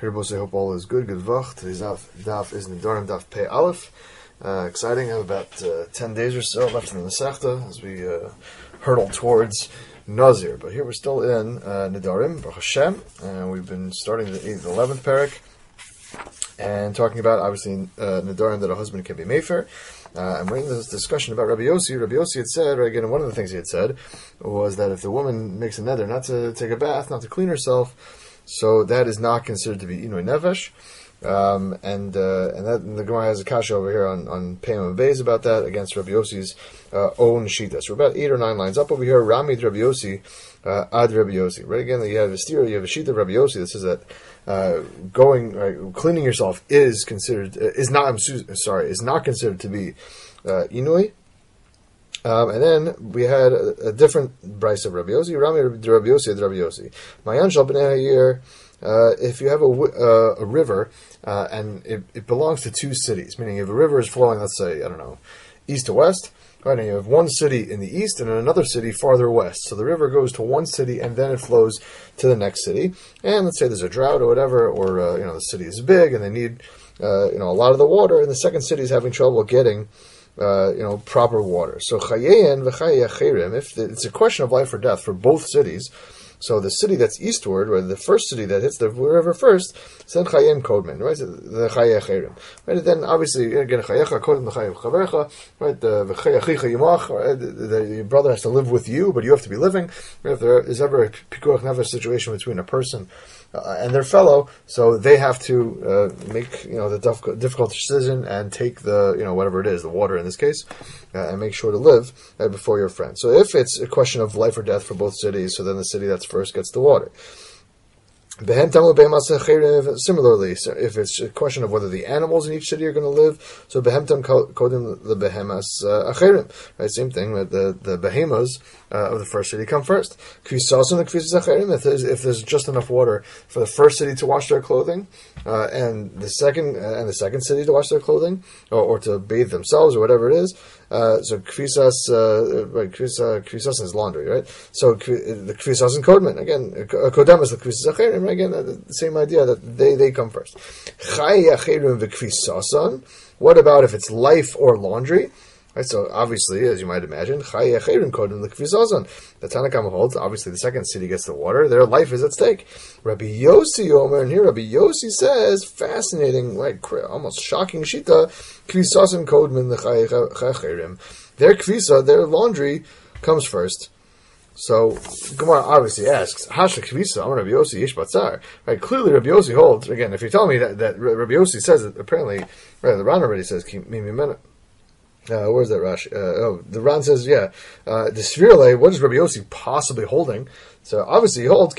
I hope all is good. Good vach. Today's daf is Nedarim daf Pei Aleph. Exciting. I have about 10 days or so left in the Masechta as we hurtle towards Nazir. But here we're still in Nedarim, Baruch Hashem, and we've been starting the 11th parak and talking about, obviously, Nedarim that a husband can be Mefer. And we're in this discussion about Rabbi Yossi. Rabbi Yossi had said, right, again, one of the things he had said was that if the woman makes a neder not to take a bath, not to clean herself, so that is not considered to be Inui Nefesh. And the Gemara has a kasha over here on Peyam and Beis about that against Rabbi Yossi's own shita. So we're about 8 or 9 lines up over here. Ramid Rabbi Yossi, Ad Rabbi Yossi. Right, again, you have a stira, you have a shita of Rabbi Yossi that says that cleaning yourself is not considered to be Inui. And then we had a different brayso of Rabbi Yossi. Rami Rabbi Yossi Ad Rabbi Yossi. Mayan shal b'nei hayir. If you have a river and it belongs to two cities, meaning if a river is flowing, let's say, I don't know, east to west, right, and you have one city in the east and another city farther west. So the river goes to one city and then it flows to the next city. And let's say there's a drought or whatever, or the city is big and they need a lot of the water, and the second city is having trouble getting proper water. So chayein v'chayei acherim, if it's a question of life or death for both cities. So the city that's eastward, or the first city that hits the river first, then chayim kodmen, right? The chayei acherim, right? And then obviously again chayecha kodem l'chayev chaverecha, right? The v'chayechicha yimach, right? The brother has to live with you, but you have to be living. Right? If there is ever a pikuach nefesh situation between a person and their fellow, so they have to make the difficult decision and take the whatever it is, the water in this case, and make sure to live before your friend. So if it's a question of life or death for both cities, so then the city that's first gets the water. Similarly, so if it's a question of whether the animals in each city are going to live, so behemtam kodim the behemas acherim, right? Same thing with the behemoths of the first city come first. If there's just enough water for the first city to wash their clothing, and the second city to wash their clothing, or to bathe themselves or whatever it is. So kfisas is laundry, right? So the kfisas and kodman, again, kodem is the kfisas acherim, again, the same idea that they come first. Chayei acherim v'kfisasan. What about if it's life or laundry? Right, so obviously, as you might imagine, chayei acherim kodem l'kfisasan. The Tanna Kama holds, obviously the second city gets the water, their life is at stake. Rabbi Yossi Omer, and here Rabbi Yossi says, fascinating, like almost shocking shita, kfisasan kodem l'chayei acherim. Their kfisa, their laundry, comes first. So Gemara obviously asks, "Hasha kvisa Amar Rabbi Yossi Yesh Batzar." Right? Clearly, Rabbi Yossi holds. Again, if you're telling me that Rabbi Yossi says that, apparently, right? The Ran already says, where's that Rashi? The Ran says, the Svirle. What is Rabbi Yossi possibly holding? So obviously he holds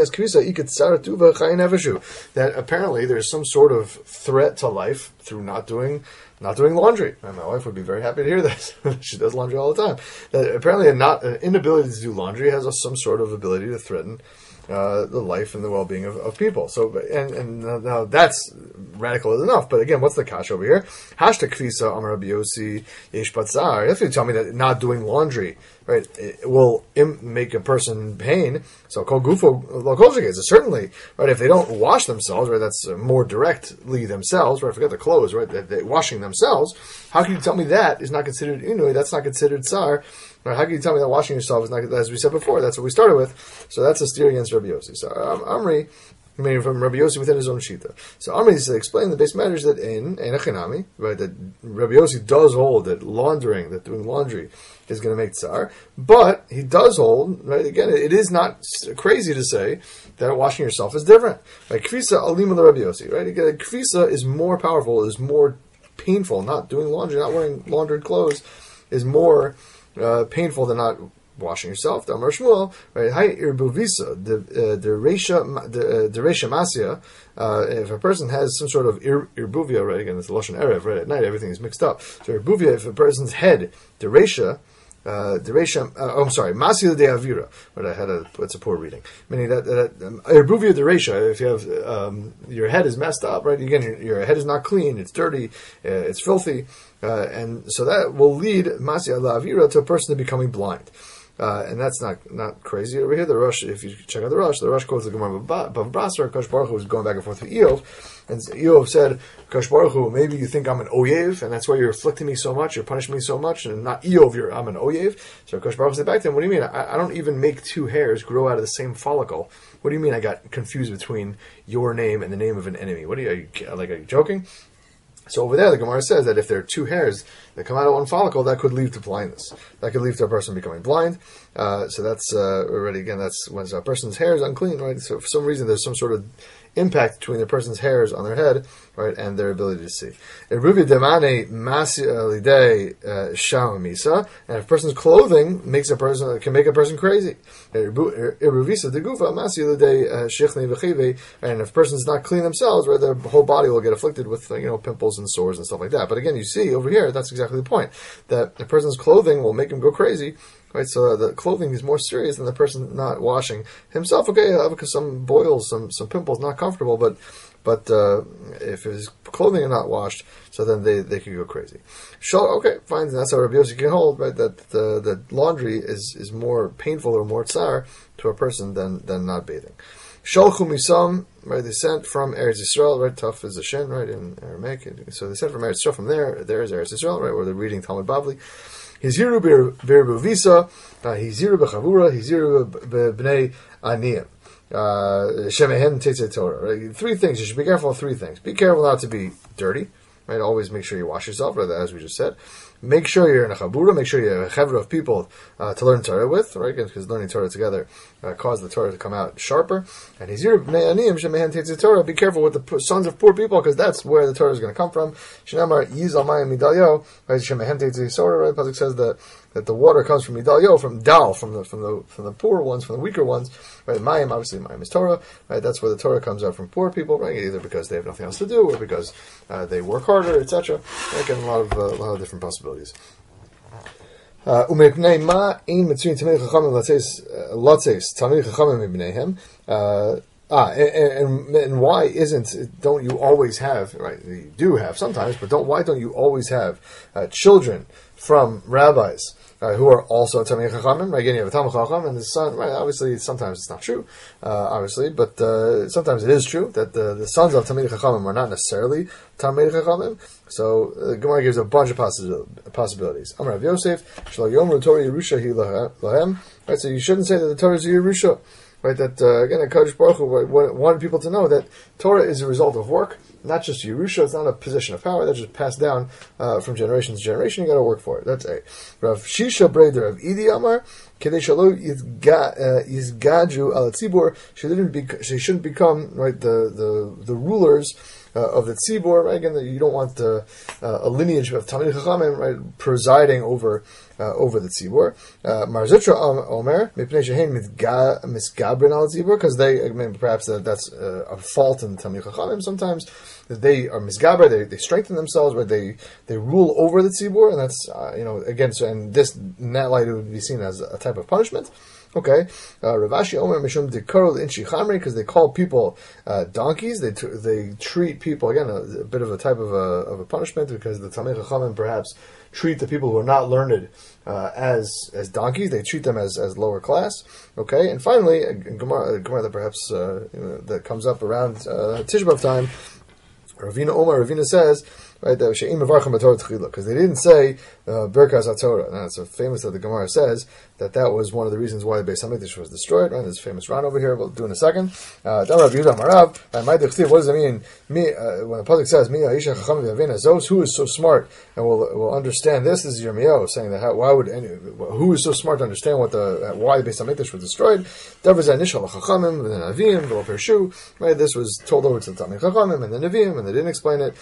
that apparently there's some sort of threat to life through not doing laundry. And my wife would be very happy to hear this. She does laundry all the time. That apparently an inability to do laundry has some sort of ability to threaten the life and the well-being of people. So, and now that's radical enough. But again, what's the kash over here? Hashtag kfisa amar Rabbi Yossi yesh batzar. If you tell me that not doing laundry, right, it will make a person pain. So kol gufo lo kol shekes. Certainly, right, if they don't wash themselves, right, that's more directly themselves, right, forget the clothes, right, they're washing themselves. How can you tell me that is not considered inui? That's not considered tsar. Right, how can you tell me that washing yourself is not, as we said before, that's what we started with. So that's a steer against Rabbi Yossi. So Amri, meaning from Rabbi Yossi within his own shita. So Amri is to explain the base matters that in Achinami, right, that Rabbi Yossi does hold that doing laundry is going to make tsar, but he does hold, right, again, it is not crazy to say that washing yourself is different. Right, Kvisa alima Rabbi Yossi, right, again, Kvisa is more powerful, is more painful. Not doing laundry, not wearing laundered clothes is more painful than not washing yourself. The Amar Shmuel, right? Hi irbuvisa, the reisha masya. If a person has some sort of irbuvia, right? Again, it's the lashon erev, right? At night, everything is mixed up. So irbuvia, if a person's head, the reisha. Masya de avira. But it's a poor reading. Meaning that irbuvia de reisha. If you have your head is messed up, right? Again, your head is not clean. It's dirty. It's filthy. And so that will lead Masya la avira to a person to becoming blind. And that's not crazy over here. The Rosh, if you check out the Rosh quotes the Gemara Bava Basra. Kadosh Baruch Hu was going back and forth with Eov, and Eov said, Kadosh Baruch Hu, maybe you think I'm an Oyev, and that's why you're afflicting me so much, you're punishing me so much, and not Eov, I'm an Oyev. So Kadosh Baruch Hu said back to him, what do you mean? I don't even make two hairs grow out of the same follicle. What do you mean I got confused between your name and the name of an enemy? Are you joking? So over there, the Gemara says that if there are two hairs that come out of one follicle, that could lead to blindness. That could lead to a person becoming blind. So that's already, again, that's when a person's hair is unclean, right? So for some reason, there's some sort of impact between the person's hairs on their head, right, and their ability to see. And if a person's clothing can make a person crazy. And if a person's not clean themselves, right, their whole body will get afflicted with pimples and sores and stuff like that. But again, you see over here, that's exactly the point, that a person's clothing will make him go crazy. Right, so the clothing is more serious than the person not washing himself. Okay, because some boils, some pimples, not comfortable, but if his clothing are not washed, so then they could go crazy. Okay, fine. That's how Rabbi Yossi can hold, right? That the laundry is more painful or more tsar to a person than not bathing. Shalchu misam, right? They sent from Eretz Yisrael, right? Tough is a shin, right, in Aramaic. So they sent from Eretz Yisrael. From there is Eretz Yisrael, right, where they're reading Talmud Bavli. Hiziru b'Rebbe Visa, Hiziru b'Chavura, Hiziru b'Bnei Aniyim. Shemehen Tetzei Torah. Right? Three things. You should be careful of three things. Be careful not to be dirty. Right? Always make sure you wash yourself, right? As we just said. Make sure you're in a chabura. Make sure you have a chevra of people to learn Torah with, right? Because learning Torah together causes the Torah to come out sharper. And Hizir b'nei aniyim shemehen tetzei Torah. Be careful with the sons of poor people, because that's where the Torah is going to come from. Shenamar yiz al mayim midalyo, right? Shemehen tetzei Torah. Right? Pasuk says that the water comes from midalyo, from dal, from the poor ones, from the weaker ones. Right? Mayim, obviously, mayim is Torah. Right? That's where the Torah comes out, from poor people, right? Either because they have nothing else to do, or because they work harder, etc. Right? And a lot of different possibilities. And why don't you always have, right, you do have sometimes, but why don't you always have children from rabbis who are also Talmidei Chachamim? Right? Again, you have a Talmid Chacham and his son, right? Obviously, sometimes it's not true, obviously, but sometimes it is true that the sons of Talmidei Chachamim are not necessarily Talmidei Chachamim. So the Gemara gives a bunch of possibilities. Amar Rav Yosef, Shelo Yomru Torah Yerusha Hi Lahem. Right, so you shouldn't say that the Torah is Yerusha. Right, that again, Kadosh Baruch Hu wanted people to know that Torah is a result of work, not just Yerusha. It's not a position of power that's just passed down from generation to generation. You got to work for it. That's a Rav Shisha Breder of Idi Amar Kedei Shelo Yizgadju Al Tzibur. She shouldn't become, right, the rulers of the tzibur, right? Again, you don't want a lineage of Talmidei Chachamim, right, presiding over the tzibur. Mar Zutra Omer Mipnei Shehein Misgabrin Al Tzibur, because perhaps that's a fault in Talmidei Chachamim sometimes, that they are misgaber, they strengthen themselves, right? They rule over the tzibur, and that's again, so, and this in that light it would be seen as a type of punishment. Okay, Ravashi Omer Mishum Dekaro Inchi Chamri, because they call people donkeys. They treat people, again, a bit of a type of a punishment, because the Talmidei Chachamim perhaps treat the people who are not learned as donkeys. They treat them as lower class. Okay, and finally, a Gemara that perhaps that comes up around Tisha B'Av time. Ravina says, right, that because they didn't say Birkas HaTorah. Now it's famous that the Gemara says that was one of the reasons why the Beis Hamikdash was destroyed. Right, there's a famous run over here. We'll do in a second. What does it mean? When the pasuk says those who is so smart and will understand this? This is Yirmiyahu saying that who is so smart to understand why the Beis Hamikdash was destroyed? Right, this was told over to the Talmidei Chachamim and the Nevi'im, and they didn't explain it.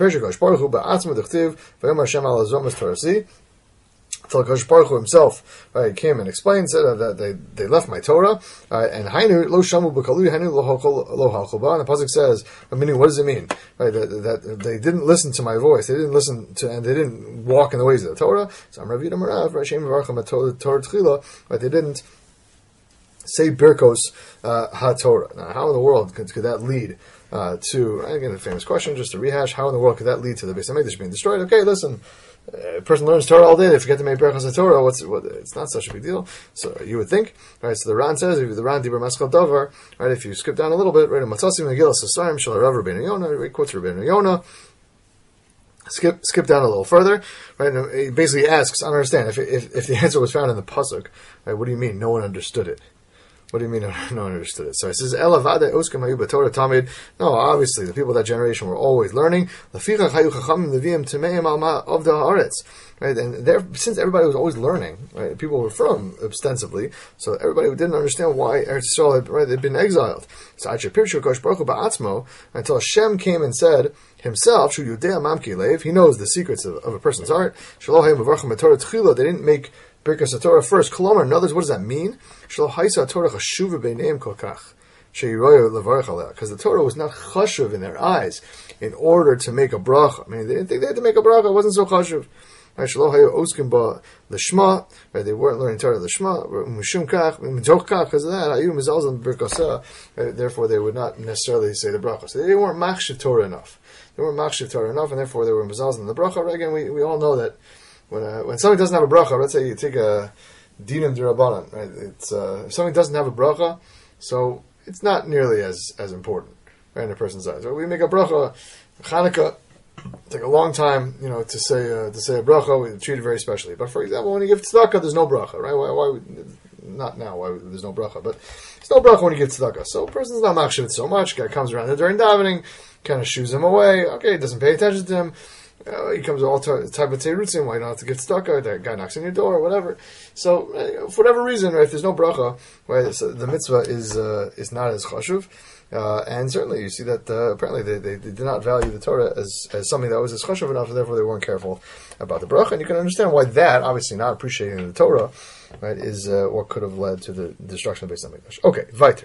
Until Kadosh Baruch Hu himself, right, came and explained, said that they left my Torah, and Hainu lo shamu b'kalu, Hainu lo halchu ba. And the pasuk says, meaning, what does it mean? Right, that they didn't listen to my voice, they didn't listen to, and they didn't walk in the ways of the Torah. So I'm Rav Yidam Rav, right, Shem Varcham Torah Tchila, right, they didn't say Birkos HaTorah. Now, how in the world could that lead to, again, the famous question, just to rehash, how in the world could that lead to the Beis HaMikdash being destroyed? Okay, listen, a person learns Torah all day, they forget to make Birkos HaTorah, it's not such a big deal. So you would think, right, so the Ran says, the Ran Dibur Maschal Davar, right, if you skip down a little bit, right, Matzasim Megillah Sasarim Shal Rav Rabbeinu Yonah, right, quotes Rabbeinu Yonah, skip down a little further, right? And he basically asks, I don't understand, if the answer was found in the pasuk, right? What do you mean no one understood it? What do you mean no one understood it? So it says, Elavade Oskem Hayu B'Torah Tamid. No, obviously the people of that generation were always learning. Lefichach Hayu Chachamim Leviim Temeim Alma of the Haaretz. Right, and since everybody was always learning, right, people were from ostensibly, so everybody didn't understand why Eretz Yisrael had been exiled. So until Hashem came and said himself, he knows the secrets of a person's heart. They didn't make Birkas HaTorah first. In other words, what does that mean? Because the Torah was not chashuv in their eyes in order to make a bracha. I mean, they didn't think they had to make a bracha. It wasn't so chashuv. Right, they weren't learning Torah l'shma. Because of that, therefore they would not necessarily say the bracha. So they weren't machshav Torah enough. And therefore they were mezalzel in the bracha. Right? Again, we all know that when somebody doesn't have a bracha, let's say you take a dinam d'Rabbanan, right? If somebody doesn't have a bracha, so it's not nearly as important, right, in a person's eyes. So we make a bracha, Chanukah. Take a long time, to say a bracha. We treat it very specially. But for example, when you give tzedakah, there's no bracha, right? Why not now? Why there's no bracha? But there's no bracha when you give tzedakah. So a person's not machshav so much. Guy comes around there during davening, kind of shoos him away. Okay, doesn't pay attention to him. He comes with all type of teirutzim. Why not to give tzedakah? That guy knocks on your door, or whatever. So for whatever reason, right, if there's no bracha, right, so the mitzvah is not as chashuv. And certainly you see that apparently they did not value the Torah as something that was as chashuv enough, and therefore they weren't careful about the bracha. And you can understand why that, obviously not appreciating the Torah, right, is what could have led to the destruction of Beis HaMikdash. Okay, weiter.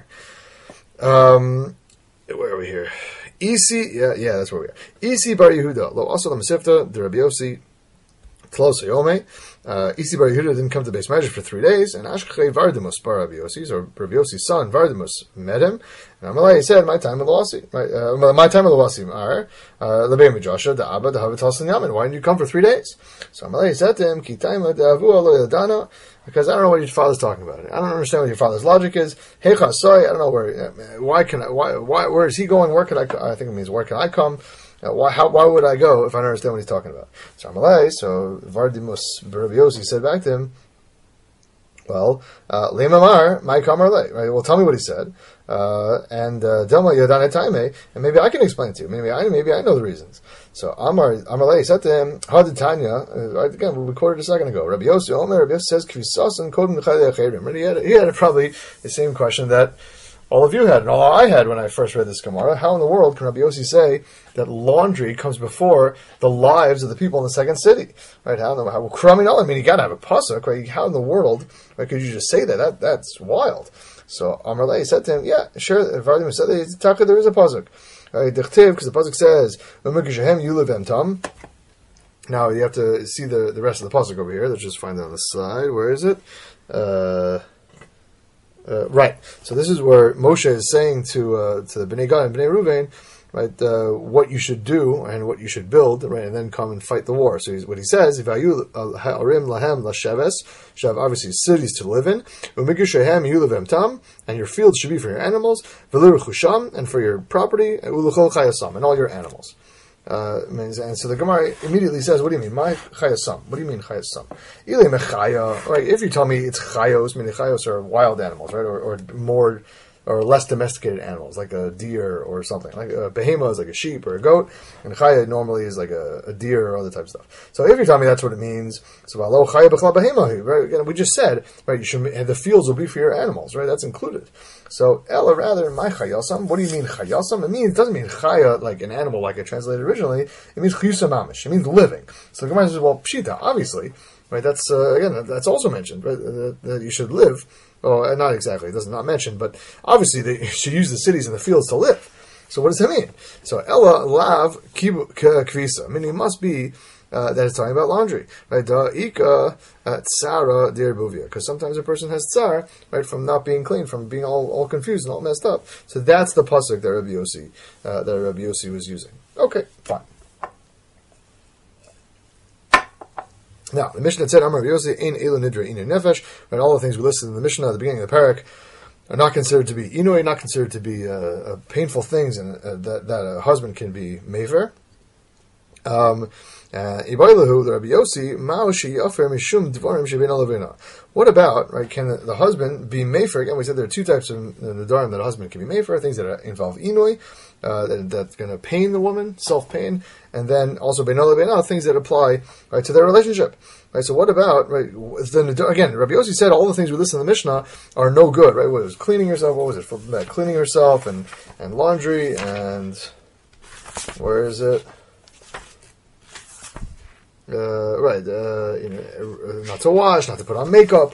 Where are we here? Yeah, that's where we are. Isi bar Yehuda, lo asal l'masifta, the Rabbi Yossi, Tlos Hayomei. Isi bar Yehuda didn't come to Beis Medrash for 3 days, and Ashkechei Vardimus bar Rabbi Yossi, so Rabbi Yossi's son Vardimus met him, and Amalei said, my time of the Lasi, my time of the Lasi, Lebei Midrasha, the Abba, the Havital Yamin, why didn't you come for 3 days? So Amalei said to him, Ki taima de'avua lo yadana, because I don't know what your father's talking about. I don't understand what your father's logic is. Hey, Chasai, I don't know where is he going? Where can I think it means, where can I come? Why would I go if I don't understand what he's talking about? So Vardimus Rabbi Yossi said back to him, well, Leimamar, my kamar le. Right? Well, tell me what he said, and Delma Yadane Taime, and maybe I can explain it to you. Maybe I know the reasons. So Amarle said to him, Haditanya, again we quoted a second ago. Rabbi Yossi says Kvisas and Kodim L'Chayei. He had probably the same question that all of you had, and all I had when I first read this Gemara. How in the world can Rabbi Yossi say that laundry comes before the lives of the people in the second city? Right? I mean, you got to have a pasuk, right? How in the world, right, could you just say that? That's wild. So Amarle said to him, yeah, sure. Vardim said there is a pasuk. Because the pasuk says, tam. Now you have to see the rest of the pasuk over here. Let's just find it on the side. Where is it? Right. So this is where Moshe is saying to the Bnei Gad and Bnei Ruvain, right, what you should do and what you should build, right, and then come and fight the war. So what he says, "Ivayu ha'arim lahem lasheves," should have obviously cities to live in. Umikishehem yulevem tam, and your fields should be for your animals. V'liruchusham, and for your property. Uluchol chayasam, and all your animals. And so the Gemara immediately says, what do you mean? My chayasam. What do you mean chayasam? Ile mechaya. Right, if you tell me it's chayos, meaning chayos are wild animals, right? Or more or less domesticated animals, like a deer or something. Like a behema is like a sheep or a goat, and chaya normally is like a deer or other type of stuff. So if you tell me that's what it means, so v'alo chaya b'chla behema, right? Again, we just said, right, you should, the fields will be for your animals, right? That's included. So ella rather, my chayasam. What do you mean chayasam? It doesn't mean chaya like an animal, like it translated originally. It means chiyusa mamish. It means living. So the Gemara says, well, pshita, obviously, right? That's again, that's also mentioned, right? That you should live. Oh, not exactly. It does not mention, but obviously they should use the cities and the fields to live. So what does that mean? So Ella lav kvisa, meaning it must be that it's talking about laundry, right? Da'ika tsara dirbuvia, because sometimes a person has tsar, right, from not being clean, from being all confused and all messed up. So that's the pasuk that Rabbi Yossi was using. Okay, fine. Now, the Mishnah said, Amar Rabbi Yossi, Ein Elu Nidra Inu Nefesh, right, all the things we listed in the Mishnah at the beginning of the parak are not considered to be Inui, not considered to be painful things, and that a husband can be Mefer. What about, right, can the husband be mefer? Again, we said there are two types of nedarim that a husband can be mefer, things that involve inui, that's going to pain the woman, self-pain, and then also beinola beina, things that apply, right, to their relationship. Right, so what about, right, again, Rabbi Yossi said all the things we listen in the Mishnah are no good, right? What was cleaning yourself? What was it? For cleaning herself and laundry and where is it? Not to wash, not to put on makeup,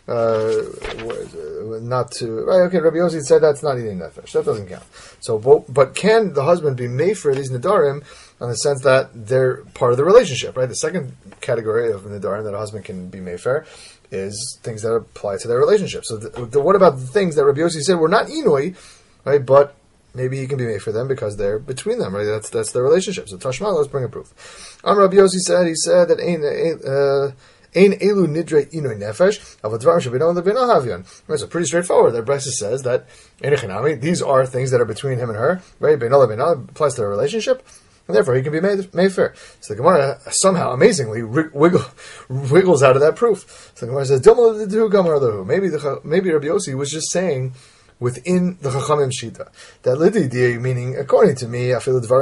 not to, right, okay, Rabbi Yossi said that's not eating nefesh, that doesn't count. So, but can the husband be made for these nedarim in the sense that they're part of the relationship, right? The second category of nedarim that a husband can be made for is things that apply to their relationship. So what about the things that Rabbi Yossi said were not inui, right, but maybe he can be made for them because they're between them, right? That's their relationship. So Tashma, let's bring a proof. Rabbi Yossi said that Ein elu nidre inoi nefesh avadvarim shabino lebina havyan. It's pretty straightforward. That Brisa says that these are things that are between him and her, right? Beino lebina applies to their relationship, and therefore he can be made fair. So the Gemara somehow amazingly wiggles out of that proof. So the Gemara says, maybe Rabbi Yossi was just saying within the Chachamim Shita that lididi, meaning according to me, I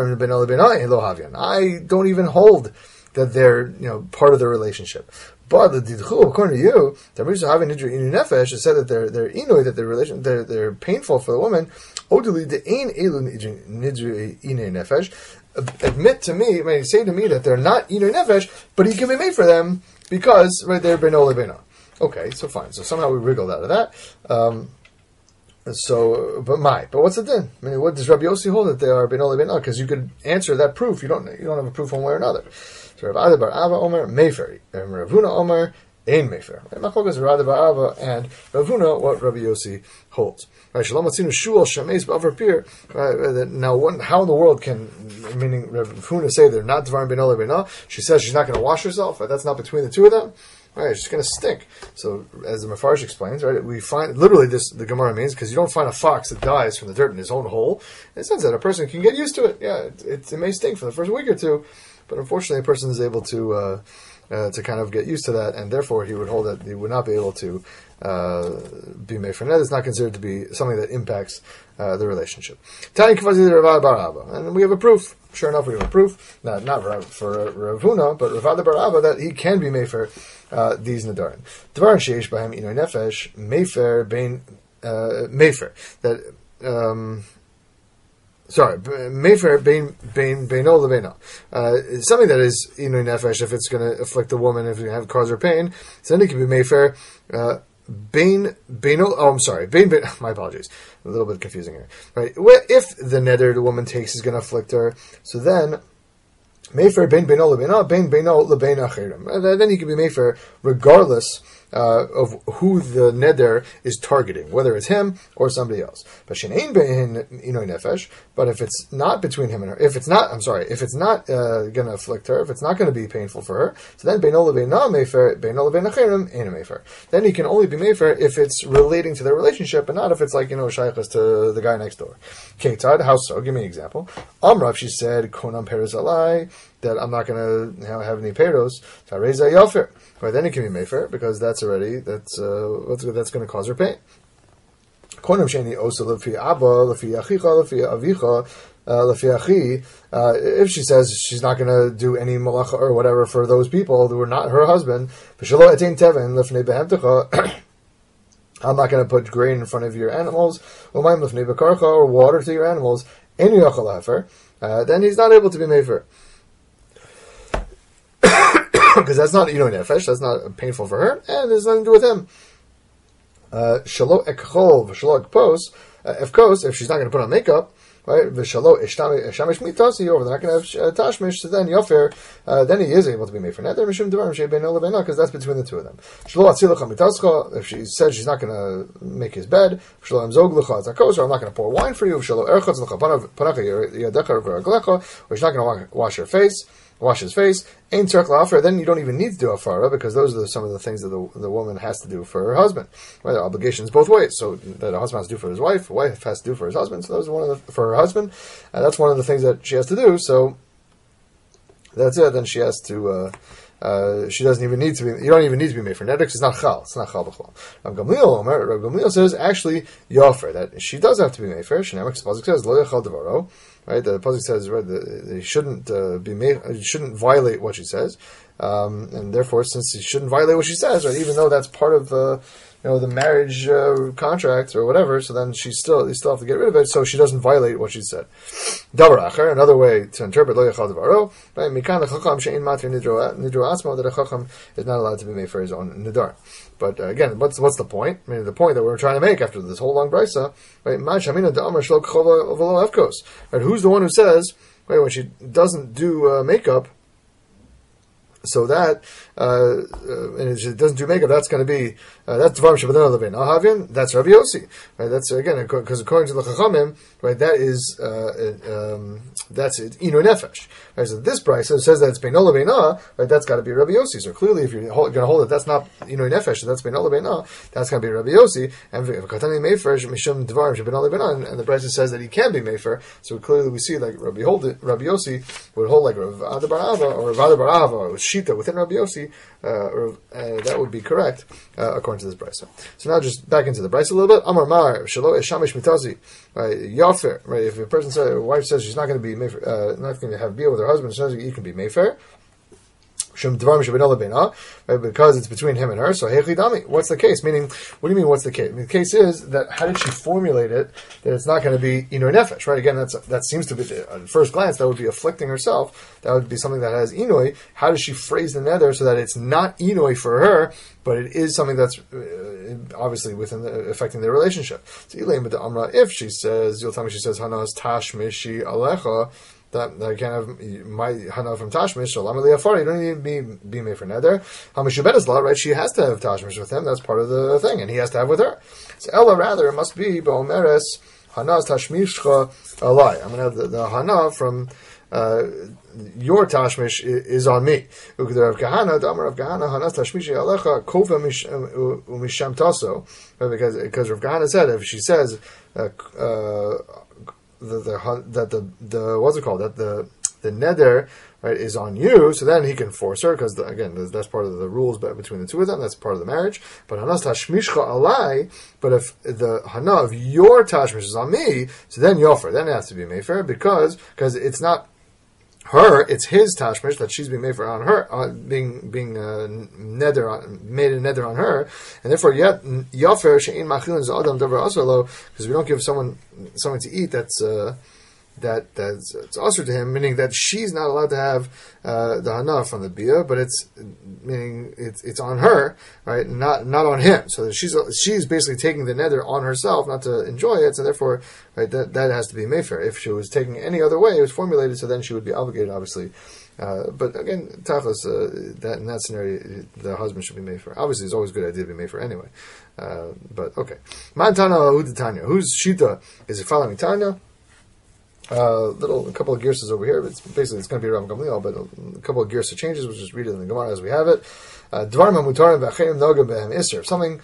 don't even hold that they're part of the relationship. But the didchu, according to you, that we have an inu nefesh, said that they're inui, that they're painful for the woman. Oduli de ein elu nidru inu nefesh. Admit to me, say to me that they're not inu nefesh, but he can be made for them because right they're beno lebena. Okay, so fine. So somehow we wriggled out of that. But what's the din? What does Rabbi Yossi hold that they are beno lebena? Because you could answer that proof. You don't have a proof one way or another. So Rav Ada bar Ava Omer Mefer, and Rav Huna Omer Ein Mefer. Machlokas Rav Ada bar Ava and Rav Huna, what Rabbi Yossi holds. Right, Shalom Atzinu Shul Shameis B'Avar Pir. Now, how in the world can, meaning Rav Huna, say they're not Dvarim Beno Lebena? She says she's not going to wash herself. Right? That's not between the two of them. Right, she's going to stink. So, as the Mefarsh explains, right, we find literally the Gemara means because you don't find a fox that dies from the dirt in his own hole. In the sense that a person can get used to it. Yeah, it may stink for the first week or two. But unfortunately, a person is able to kind of get used to that, and therefore he would hold that he would not be able to be made for net. It's not considered to be something that impacts the relationship. And we have a proof. Sure enough, we have a proof. Not for Rav Huna, but Rav Ada bar Ava that he can be made for these nadarim. Dvarim sheish b'hem inoi nefesh mefer bein mefer that. Mefer beino levena. Something that is inui nefesh, if it's going to afflict the woman, if you have cause her pain, so then it can be mefer beino. Oh, I'm sorry. My apologies. A little bit confusing here. Right? If the neder the woman takes is going to afflict her, so then mefer beino levena, beino levena achirim. Then he can be mefer regardless of who the neder is targeting, whether it's him or somebody else. But if it's not between him and her, if it's not going to afflict her, if it's not going to be painful for her, so then then he can only be mefer if it's relating to their relationship, and not if it's like shaykhs to the guy next door. Ketad, how so? Give me an example. Amrav, she said, konam peros alai, that I'm not going to have any peros. Tareza yafer. Right, then it can be mefer because that's going to cause her pain. If she says she's not going to do any malacha or whatever for those people who are not her husband, I'm not going to put grain in front of your animals, or water to your animals, then he's not able to be mefer. Because that's not nefesh, that's not painful for her, and there's nothing to do with him. Shalo ekhol v'shalo ekpos If she's not going to put on makeup, right? V'shalo shamish mitasi, or they're not going to have tashmish. So then yofer, then he is able to be made for neder mishum devarim shebeino lebeino, because that's between the two of them. Shlo atzilacha mitascha. If she said she's not going to make his bed, shlo amzog lecha zakos, or I'm not going to pour wine for you. Shlo erchatz lecha panacha yadecha v'raglecha, or she's not going to wash his face. Ain't tzarich la'afar. Then you don't even need to do afara, because those are some of the things that the woman has to do for her husband. Right? The obligations both ways. So that a husband has to do for his wife, a wife has to do for his husband. So those are one of the, for her husband. That's one of the things that she has to do. So that's it. Then she has to. She doesn't even need to be. You don't even need to be made for neder. It's not chal. It's not chal b'chol. Rav Gamliel says actually yofer, that she does have to be made for. Shnei Pasuk says lo yachal devaro. Right, the Pasuk says right, they shouldn't be made. You shouldn't violate what she says, and therefore, since you shouldn't violate what she says, right, even though that's part of the marriage contract or whatever, so then you still have to get rid of it, so she doesn't violate what she said. Davar acher, another way to interpret lo yachal devaro, right? Mikan lechacham she'in matir nidro asmo, that a chacham is not allowed to be made for his own nidar. But again, what's the point? I mean, the point that we're trying to make after this whole long brisa, right? Right? Who's the one who says, right, when she doesn't do makeup, so that and she doesn't do makeup, that's going to be that's Dvarim Shabbanon Levin Ahavin. That's Rabbi Yossi, right? That's again because according to the Chachamim, right? That is that's Inu Nefesh. Right? So this brisa says that it's Beino Lebeina, right? That's got to be Rabbi Yossi. So clearly, if you're going to hold it, that's not Inu Nefesh. So that's Beino Lebeina. That's going to be Rabbi Yossi. And Katani Mefer Mishum Dvarim Shabbanon Levin, and the brisa says that he can be Mefer. So clearly, we see like Rabbi Yossi would hold like Rav Ada Bar Ava or Rav Ada Bar Ava or Shita within Rabbi Yossi. That would be correct according to this brisa. So now just back into the brisa a little bit. Amar Mar Shalo Eshamish Mitazi, right? Yafer, right? If a wife says she's not going to be not going to have beer with her husband, she says you can be Mayfair. Right, because it's between him and her. So what's the case? Meaning, what do you mean? What's the case? I mean, the case is that how did she formulate it that it's not going to be inoi nefesh? Right? Again, that seems to be at first glance that would be afflicting herself. That would be something that has inoi. How does she phrase the nether so that it's not inoi for her, but it is something that's obviously affecting their relationship? So if she says, you'll tell me she says hanas tashmishi alecha. That I can't have my hana from Tashmish, so Lamali Afar, you don't need to be made for nether. Hamishubeda's law, right? She has to have Tashmish with him, that's part of the thing, and he has to have with her. So Ella, rather, it must be Ba'omeres, Hana's Tashmishcha Alai. I'm going to have the Hana from your Tashmish is on me. Ukder of Kahana, Damar of Kahana, Hana's Tashmishi Alecha, Kova Umisham Taso. Because Rav Kahana said, if she says, the neder, right, is on you, so then he can force her, because again that's part of the rules between the two of them, that's part of the marriage. But hanas tashmishcha alai, but if the hana of your tashmish is on me, so then yofer, then it has to be mefer, because it's not her, it's his tashmish that she's being made for on her, being neder made a neder on her, and therefore yet yafer she'in machilin z'adam davar asarlo, because we don't give someone something to eat that's it's usher to him, meaning that she's not allowed to have the hana from the bia, but it's on her, right? Not on him. So she's basically taking the nether on herself, not to enjoy it. So therefore, right, that has to be mefer. If she was taking any other way, it was formulated, so then she would be obligated, obviously. But again, tachlis, that in that scenario, the husband should be mefer. Obviously, it's always a good idea to be mefer anyway. But okay, Mantana Uditanya. Whose shita is it following Tanya? A couple of gears over here. It's going to be Rav Gamliel, but a couple of gears changes. We'll just read it in the Gemara as we have it. Dvarim hamutarim v'acherim noga behem iser. Something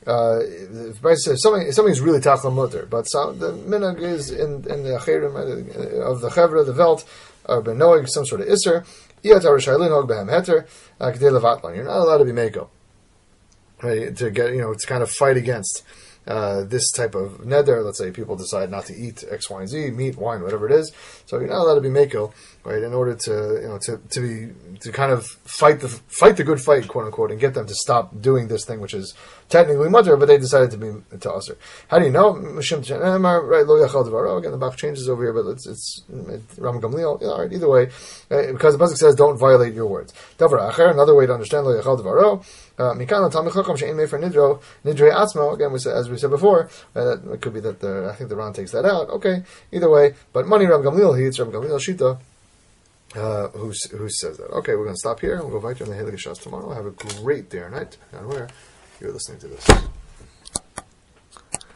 is really tachla mutter, but the minhag is in the acherim of the chevra, the velt, or ben noeg, some sort of iser. Iyat arishaylin hog behem heter k'dei levatlan. You're not allowed to be meko, right? To get to kind of fight against this type of neder. Let's say people decide not to eat X, Y, and Z, meat, wine, whatever it is. So you're not allowed to be meko, right? In order to kind of fight the good fight, quote unquote, and get them to stop doing this thing, which is technically mutter, but they decided to usher. How do you know? Right? Lo yachal devaro. Again, the Bach changes over here, but it's Ram Gamliel. All right, either way, because the pasuk says don't violate your words. Davar acher. Another way to understand lo yachal devaro. Again, as we we said before, it could be that I think the Ran takes that out. Okay, either way, but money Rab Gamliel, it's Rab Gamliel Shita, who says that. Okay, we're going to stop here, and we'll go back to the Halakha Shas tomorrow. Have a great day or night, and where you're listening to this.